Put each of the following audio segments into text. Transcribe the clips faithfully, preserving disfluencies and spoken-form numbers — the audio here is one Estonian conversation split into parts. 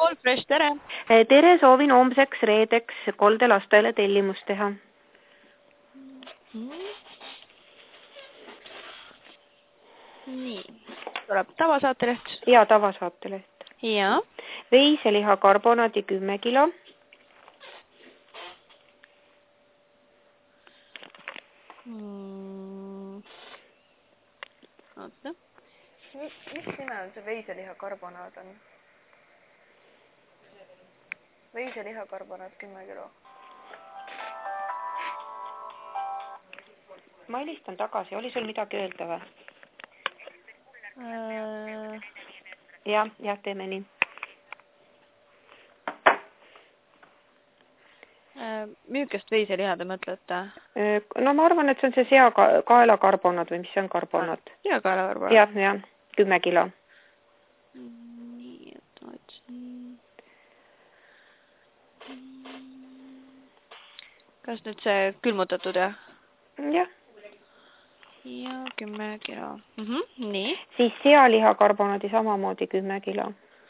All Fresh, tere! Tere, soovin homseks reedeks koldelasteaile tellimust teha. Mm. Nii, tuleb tavasaateleht. Ja, tavasaateleht. Ja. Veiseliha karbonaadi kümme kilo. Mm. Oota. Mis nimel see veiseliha karbonaad on? Veiseliha karbonaad kümme kilo. Ma helistan tagasi, oli sul midagi öelda või? Äh... Jah, jah, teeme nii. Äh, müükest veiseliha te mõtlete? No ma arvan, et see on see sea kaela karbonaad või mis see on karbonaad? Sea kaela karbonaad? Jah, jah, kümme kilo. Nii, et otsin. Kas nüüd see külmutatud, jah? Jah. Ja kümme kilo. Mhm, nii. Siis sealiha karbonaadi samamoodi kümme kilo.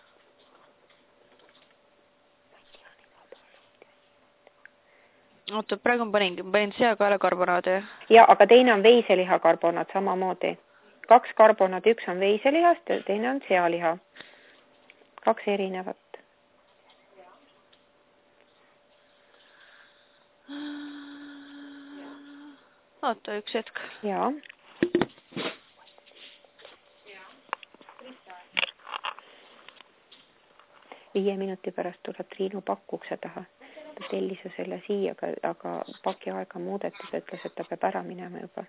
Oota, praegu ma paningi, ma panin seakaela karbonaadi. Ja, aga teine on veiseliha karbonaad samamoodi. Kaks karbonaadi, üks on veiselihast ja teine on sealiha. Kaks erinevat. Oota, üks hetk. Jaa. Viie minuti pärast tuleb Triinu pakkukse taha. Ta tellis selle siia, aga, aga paki aega muudetud, ütles, et ta peab ära minema juba.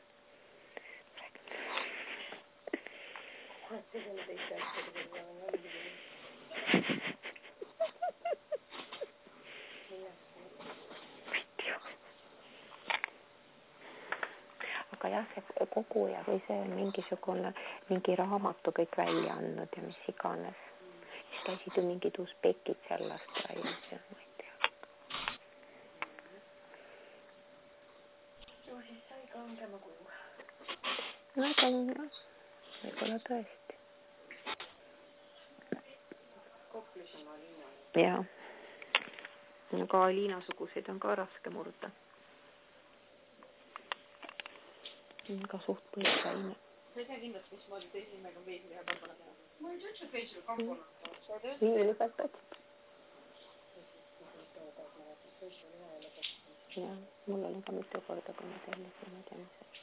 Aga jah, see koguja või see on mingisugune, mingi raamatu kõik välja andnud ja mis iganes. Siis käisid ju mingid usbekid seal lasteaias ja ma ei tea. No siis sai kangema kuju. No aga võib-olla tõesti. Koplis on Aliina. Jaa. Aga Aliina-suguseid on ka raske murda. Ka suht põlgaine. Ma ei tea kindlasti, mis moodi teise nimega on veiseliha karbonaad teha. Ma ei tea, et veiseliha karbonaad. Sa tead? Viie lõpetad. Ja, mul oli ka mitu korda, kui ma tellisin, ma tean see.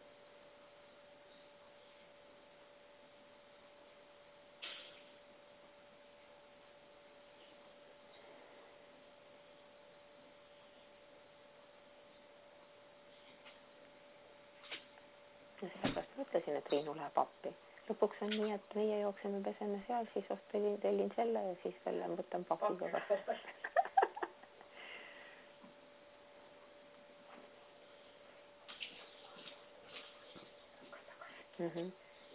Ja sellepärast mõtlesin, et Riinu läheb appi. Lõpuks on nii, et meie jookseme peseme seal, siis ost tellin selle ja siis veel võtan pakiga vastu. Mhm.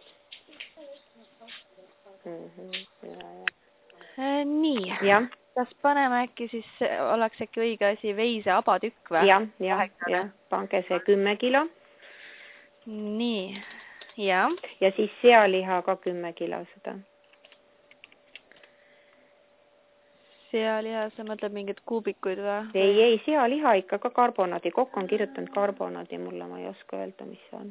Mhm. Ja, ja. Nii. Ja. Kas paneme äkki siis, oleks äkki õige asi veise abatükk või? Ja, ja, ja. Pange see kümme kilo. Nii, ja. Ja siis sealiha ka kümme kilo seda. Sealiha, sa mõtled mingid kuubikuid või? Ei, ei, sealiha ikka ka karbonaadi. Kokk on kirjutanud karbonaadi mulle, ma ei oska öelda, mis see on.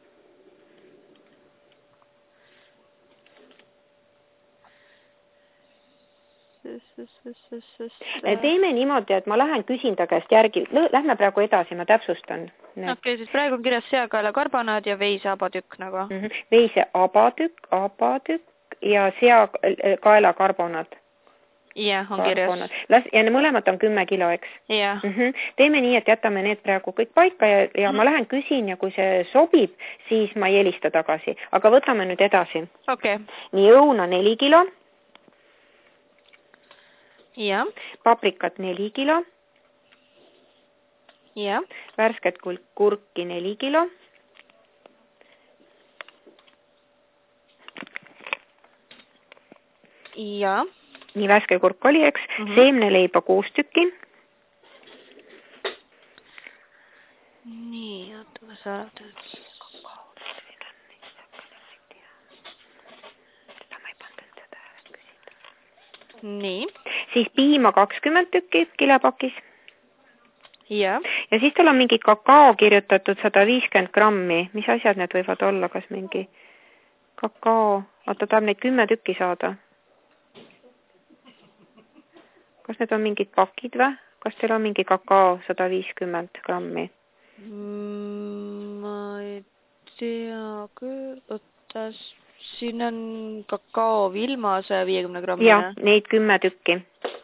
Teeme niimoodi, et ma lähen küsin ta käest järgi. Lähme praegu edasi, ma täpsustan. Okei, okay, siis praegu on kirjas seakaela karbonaad ja veise abatükk nagu. Mm -hmm. Veise abatükk, abatükk ja seakaela karbonaad. Jah, on kirjas. Las, ja mõlemad on kümme kilo, eks? Jah. Mm -hmm. Teeme nii, et jätame need praegu kõik paika ja, ja mm. ma lähen küsin ja kui see sobib, siis ma ei helista tagasi. Aga võtame nüüd edasi. Okei. Okay. Nii õuna neli kilo. Ja. Paprikat neli kilo. Ja. Värsket kurki neli kilo. Ja. Nii värske kurk oli, eks? Mm -hmm. Seemneleiba kuus tükki. Nii, oota, ma saan aru. Nii. Siis piima kakskümmend tükki kilepakis. Ja. Ja siis tal on mingi kakao kirjutatud sada viiskümmend grammi. Mis asjad need võivad olla? Kas mingi kakao? Oota, tahab neid kümme tükki saada. Kas need on mingid pakid või? Kas teil on mingi kakao sada viiskümmend grammi? Mm, ma ei tea küll. Otas, siin on kakao Vilma saja viiekümne grammine. Ja, neid kümme tükki.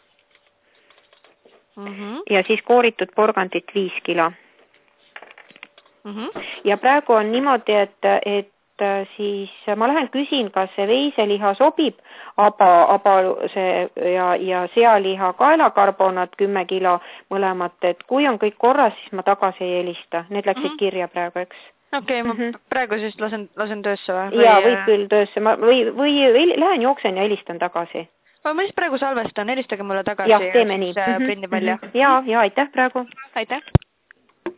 Mm -hmm. Ja siis kooritud porgandit viis kilo. Mm -hmm. Ja praegu on niimoodi, et, et siis ma lähen küsin, kas see veiseliha sobib, aba, aba see ja, ja sealiha kaelakarbonat kümme kilo mõlemat, et kui on kõik korras, siis ma tagasi ei helista. Need läksid mm -hmm. kirja praegu, eks? Okei, okay, ma mm -hmm. praegu siis lasen, lasen töösse või? või jaa, võib küll töösse. Ma, või, või lähen jooksen ja helistan tagasi. Ma siis praegu salvestan, helistage mulle tagasi. Jah, teeme nii. Prindin välja. Jaa, jaa, aitäh praegu. Aitäh.